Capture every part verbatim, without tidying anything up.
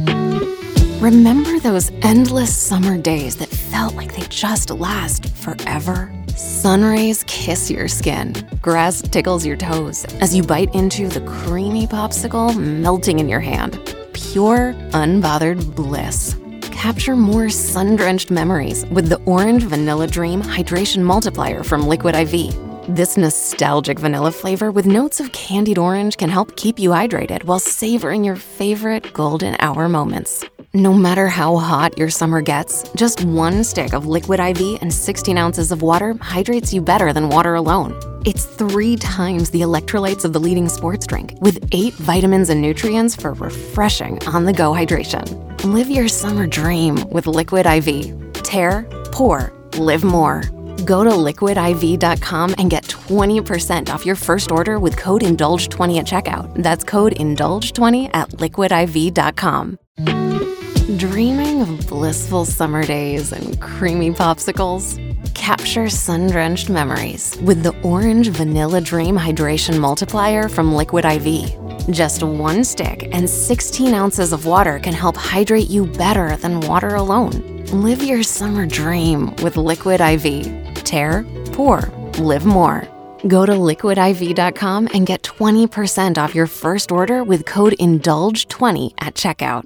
Remember those endless summer days that felt like they just last forever? Sun rays kiss your skin, grass tickles your toes as you bite into the creamy popsicle melting in your hand. Pure, unbothered bliss. Capture more sun-drenched memories with the Orange Vanilla Dream Hydration Multiplier from Liquid I V. This nostalgic vanilla flavor with notes of candied orange can help keep you hydrated while savoring your favorite golden hour moments. No matter how hot your summer gets, just one stick of Liquid I V and sixteen ounces of water hydrates you better than water alone. It's three times the electrolytes of the leading sports drink, with eight vitamins and nutrients for refreshing on-the-go hydration. Live your summer dream with Liquid I V. Tear, pour, live more. Go to liquid I V dot com and get twenty percent off your first order with code indulge twenty at checkout. That's code indulge twenty at liquid I V dot com. Dreaming of blissful summer days and creamy popsicles? Capture sun-drenched memories with the Orange Vanilla Dream Hydration Multiplier from Liquid I V. Just one stick and sixteen ounces of water can help hydrate you better than water alone. Live your summer dream with Liquid I V. Tear, pour, live more. Go to liquid I V dot com and get twenty percent off your first order with code indulge twenty at checkout.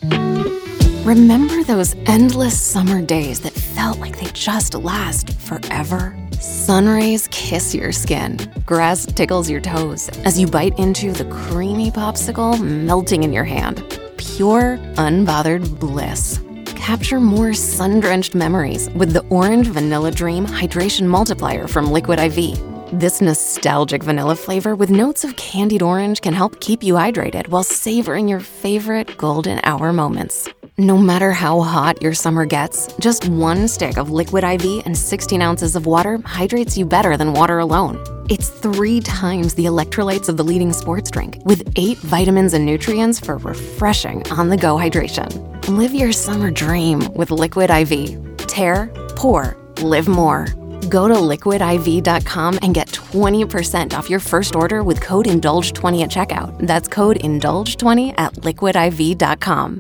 Remember those endless summer days that felt like they just last forever? Sun rays kiss your skin, grass tickles your toes as you bite into the creamy popsicle melting in your hand. Pure, unbothered bliss. Capture more sun-drenched memories with the Orange Vanilla Dream Hydration Multiplier from Liquid I V. This nostalgic vanilla flavor with notes of candied orange can help keep you hydrated while savoring your favorite golden hour moments. No matter how hot your summer gets, just one stick of Liquid I V and sixteen ounces of water hydrates you better than water alone. It's three times the electrolytes of the leading sports drink, with eight vitamins and nutrients for refreshing on-the-go hydration. Live your summer dream with Liquid I V. Tear, pour, live more. Go to liquid I V dot com and get twenty percent off your first order with code indulge twenty at checkout. That's code indulge twenty at liquid I V dot com.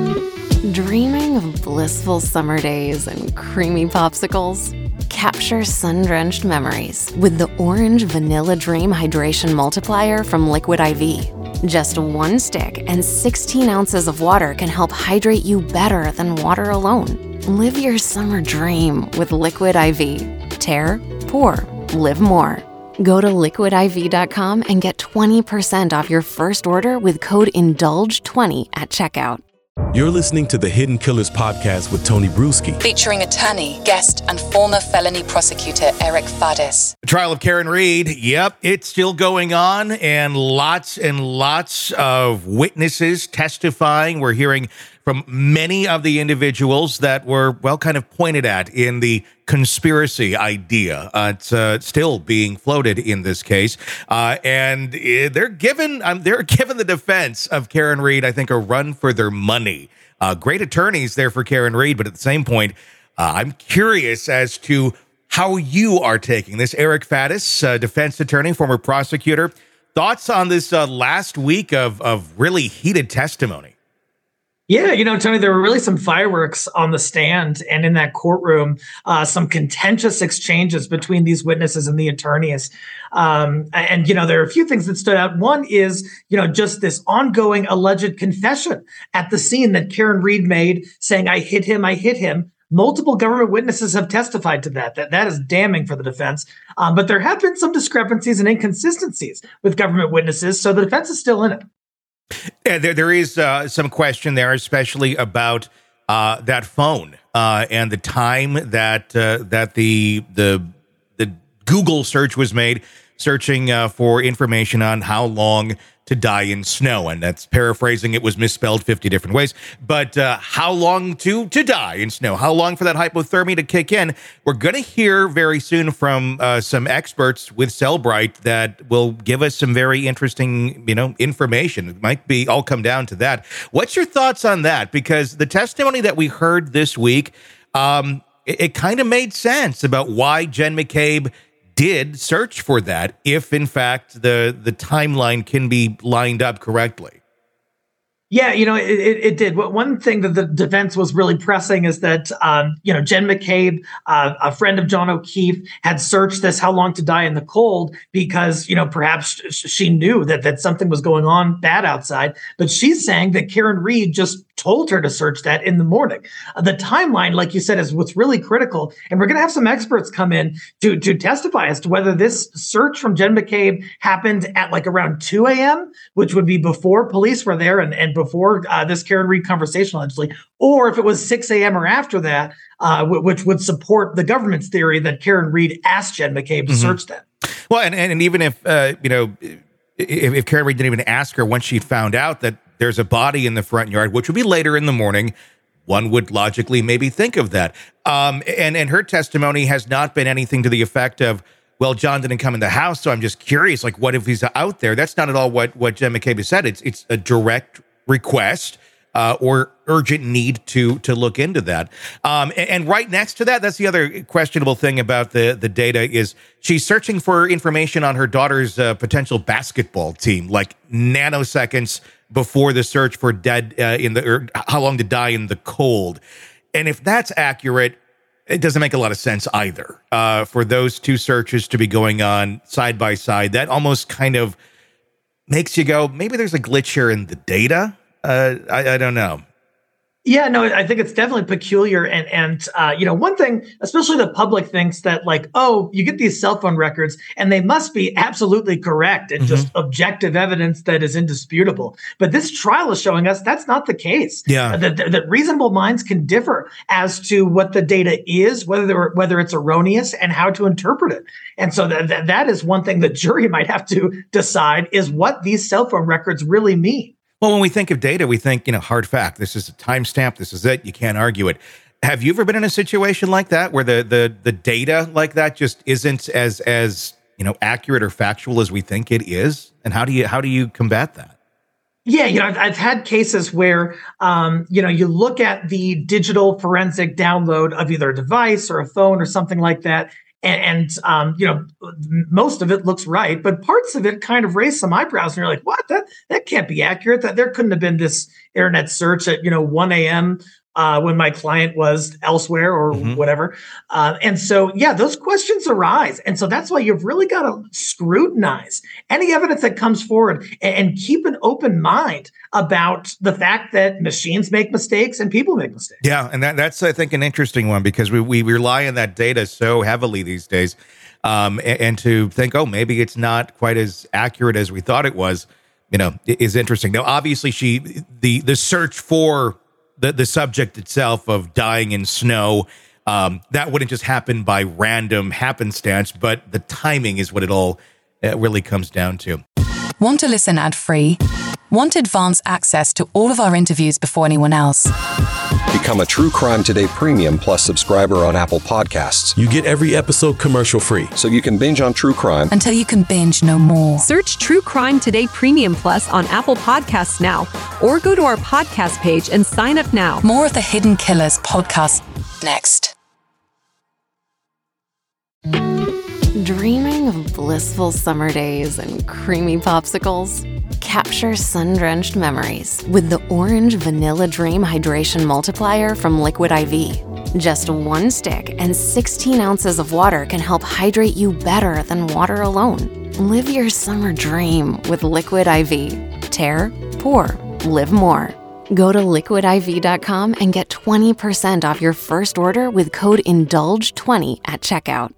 Dreaming of blissful summer days and creamy popsicles? Capture sun-drenched memories with the Orange Vanilla Dream Hydration Multiplier from Liquid I V. Just one stick and sixteen ounces of water can help hydrate you better than water alone. Live your summer dream with Liquid I V. Tear, pour, live more. Go to liquid I V dot com and get twenty percent off your first order with code indulge twenty at checkout. You're listening to the Hidden Killers podcast with Tony Bruschi, featuring attorney, guest, and former felony prosecutor Eric Faddis. The trial of Karen Read, yep, it's still going on, and lots and lots of witnesses testifying. We're hearing from many of the individuals that were, well, kind of pointed at in the conspiracy idea. Uh, it's uh, still being floated in this case, uh, and uh, they're given um, they're given the defense of Karen Read, I think, a run for their money. Uh, great attorneys there for Karen Read, but at the same point, uh, I'm curious as to how you are taking this. Eric Faddis, uh, defense attorney, former prosecutor, thoughts on this uh, last week of of really heated testimony? Yeah, you know, Tony, there were really some fireworks on the stand and in that courtroom, uh, some contentious exchanges between these witnesses and the attorneys. Um, and, you know, there are a few things that stood out. One is, you know, just this ongoing alleged confession at the scene that Karen Read made saying, I hit him, I hit him. Multiple government witnesses have testified to that. That, that is damning for the defense. Um, but there have been some discrepancies and inconsistencies with government witnesses. So the defense is still in it. Yeah, there, there is uh, some question there, especially about uh, that phone uh, and the time that uh, that the the the Google search was made, searching uh, for information on how long to die in snow, and that's paraphrasing. It was misspelled fifty different ways, but uh, how long to to die in snow? How long for that hypothermia to kick in? We're going to hear very soon from uh, some experts with Cellbrite that will give us some very interesting, you know, information. It might be all come down to that. What's your thoughts on that? Because the testimony that we heard this week, um, it, it kind of made sense about why Jen McCabe did search for that, if in fact the the timeline can be lined up correctly. Yeah, you know, it, it, it did. One thing that the defense was really pressing is that, um, you know, Jen McCabe, uh, a friend of John O'Keefe, had searched this How Long to Die in the Cold because, you know, perhaps she knew that, that something was going on bad outside. But she's saying that Karen Read just told her to search that in the morning. Uh, the timeline, like you said, is what's really critical. And we're going to have some experts come in to, to testify as to whether this search from Jen McCabe happened at like around two a.m., which would be before police were there and, and before uh, this Karen Read conversation, allegedly, or if it was six a.m. or after that, uh, w- which would support the government's theory that Karen Read asked Jen McCabe to mm-hmm. search that. Well, and, and even if, uh, you know, if, if Karen Read didn't even ask her once she found out that there's a body in the front yard, which would be later in the morning, one would logically maybe think of that. Um, and, and her testimony has not been anything to the effect of, well, John didn't come in the house, so I'm just curious, like, what if he's out there? That's not at all what, what Jen McCabe has said. It's it's a direct request uh, or urgent need to to look into that. Um, and, and right next to that, that's the other questionable thing about the, the data is she's searching for information on her daughter's uh, potential basketball team, like nanoseconds before the search for dead uh, in the or How Long to Die in the Cold. And if that's accurate, it doesn't make a lot of sense either uh, for those two searches to be going on side by side. That almost kind of makes you go, maybe there's a glitch here in the data. Uh, I, I don't know. Yeah, no, I think it's definitely peculiar. And, and uh, you know, one thing, especially the public thinks that like, oh, you get these cell phone records and they must be absolutely correct and mm-hmm. just objective evidence that is indisputable. But this trial is showing us that's not the case. Yeah. That, that, that reasonable minds can differ as to what the data is, whether, whether it's erroneous and how to interpret it. And so that, that, that is one thing the jury might have to decide is what these cell phone records really mean. Well, when we think of data, we think, you know, hard fact. This is a timestamp. This is it. You can't argue it. Have you ever been in a situation like that where the the the data like that just isn't as as you know accurate or factual as we think it is? And how do you how do you combat that? Yeah, you know, I've, I've had cases where, um, you know, you look at the digital forensic download of either a device or a phone or something like that. And, and um, you know, most of it looks right, but parts of it kind of raise some eyebrows. And you're like, what? That that can't be accurate. That there couldn't have been this internet search at, you know, one a.m. Uh, when my client was elsewhere or mm-hmm. whatever. Uh, and so, yeah, those questions arise. And so that's why you've really got to scrutinize any evidence that comes forward and, and keep an open mind about the fact that machines make mistakes and people make mistakes. Yeah, and that, that's, I think, an interesting one because we, we rely on that data so heavily these days. Um, and, and to think, oh, maybe it's not quite as accurate as we thought it was, you know, is interesting. Now, obviously, she the the search for the, the subject itself of dying in snow, um, that wouldn't just happen by random happenstance, but the timing is what it all uh, really comes down to. Want to listen ad-free? Want advanced access to all of our interviews before anyone else? Become a True Crime Today Premium Plus subscriber on Apple Podcasts. You get every episode commercial free. So you can binge on true crime until you can binge no more. Search True Crime Today Premium Plus on Apple Podcasts now, or go to our podcast page and sign up now. More of the Hidden Killers podcast next. Dreaming of blissful summer days and creamy popsicles? Capture sun-drenched memories with the Orange Vanilla Dream Hydration Multiplier from Liquid I V. Just one stick and sixteen ounces of water can help hydrate you better than water alone. Live your summer dream with Liquid I V. Tear, pour, live more. Go to liquid I V dot com and get twenty percent off your first order with code indulge twenty at checkout.